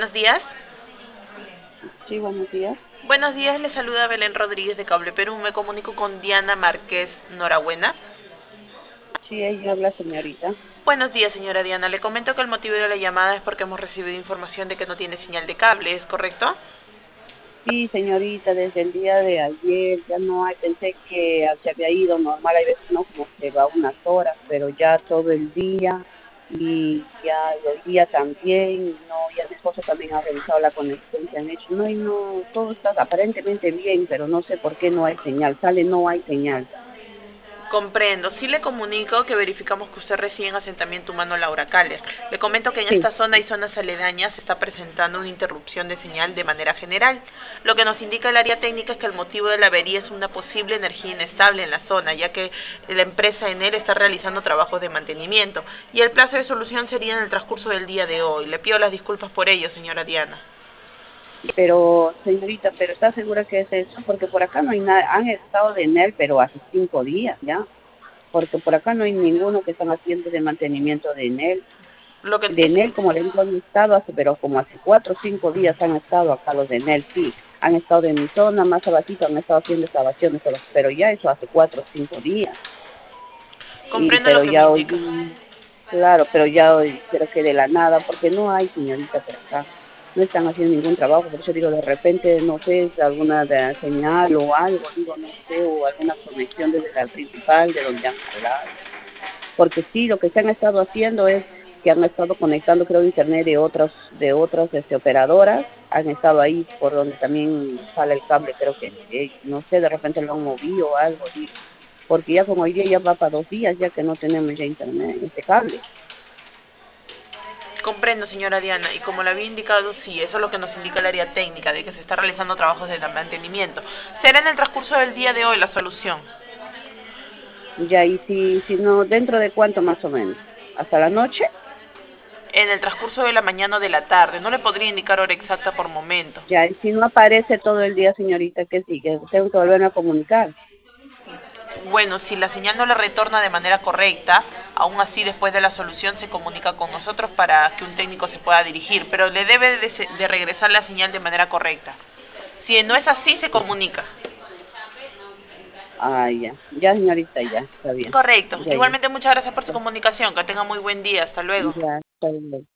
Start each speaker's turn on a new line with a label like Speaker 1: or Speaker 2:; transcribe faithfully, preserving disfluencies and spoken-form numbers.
Speaker 1: Buenos días.
Speaker 2: Sí, buenos días.
Speaker 1: Buenos días, le saluda Belén Rodríguez de Cable Perú. Me comunico con Diana Márquez Norabuena.
Speaker 2: Sí, ella habla, señorita.
Speaker 1: Buenos días, señora Diana. Le comento que el motivo de la llamada es porque hemos recibido información de que no tiene señal de cable, ¿es correcto?
Speaker 2: Sí, señorita, desde el día de ayer ya no hay, pensé que se había ido normal, hay veces no, como que va unas horas, pero ya todo el día y ya hoy día también, no, ya mi esposo también ha revisado la conexión que han hecho, no, y no, todo está aparentemente bien, pero no sé por qué no hay señal, sale no hay señal.
Speaker 1: Comprendo. Sí le comunico que verificamos que usted reside en asentamiento humano Laura Caller. Le comento que en
Speaker 2: Sí,
Speaker 1: esta zona y zonas aledañas se está presentando una interrupción de señal de manera general. Lo que nos indica el área técnica es que el motivo de la avería es una posible energía inestable en la zona, ya que la empresa Enel está realizando trabajos de mantenimiento. Y el plazo de solución sería en el transcurso del día de hoy. Le pido las disculpas por ello, señora Diana.
Speaker 2: pero señorita, pero ¿está segura que es eso? Porque por acá no hay nada, han estado de N E L, pero hace cinco días ya. Porque por acá no hay ninguno que están haciendo de mantenimiento de Enel.
Speaker 1: Lo que
Speaker 2: De
Speaker 1: es
Speaker 2: Enel, como le digo, han estado hace, pero como hace cuatro o cinco días han estado acá los de Enel, sí. Han estado de mi zona, más abajito, han estado haciendo excavaciones, pero, pero ya eso hace cuatro o cinco días. Y,
Speaker 1: Comprendo lo
Speaker 2: pero
Speaker 1: que me
Speaker 2: ya hoy,
Speaker 1: indica.
Speaker 2: día- claro, pero ya hoy, pero que de la nada, porque no hay señorita por acá. No están haciendo ningún trabajo, por eso digo, de repente, no sé, es alguna de señal o algo, digo, no sé, o alguna conexión desde la principal, de donde han jalado. Porque sí, lo que se han estado haciendo es que han estado conectando, creo, internet de otras, de otras este, operadoras, han estado ahí por donde también sale el cable, creo que, eh, no sé, de repente lo han movido o algo, digo, porque ya como hoy día ya va para dos días, ya que no tenemos ya internet, este cable.
Speaker 1: Comprendo, señora Diana, y como le había indicado, sí, eso es lo que nos indica el área técnica, de que se está realizando trabajos de mantenimiento. Será en el transcurso del día de hoy la solución.
Speaker 2: Ya, y si, si no, ¿dentro de cuánto más o menos? ¿Hasta la noche?
Speaker 1: En el transcurso de la mañana o de la tarde. No le podría indicar hora exacta por momento.
Speaker 2: Ya, y si no aparece todo el día, señorita, ¿qué sigue? Tengo que volverme a comunicar.
Speaker 1: Bueno, si la señal no le retorna de manera correcta, aún así después de la solución se comunica con nosotros para que un técnico se pueda dirigir, pero le debe de, de regresar la señal de manera correcta. Si no es así, se comunica.
Speaker 2: Ah, ya, ya, señorita, ya, está bien.
Speaker 1: Correcto.
Speaker 2: Ya, ya,
Speaker 1: Igualmente muchas gracias por su
Speaker 2: ya,
Speaker 1: comunicación. Que tenga muy buen día. Hasta luego.
Speaker 2: ya, está bien.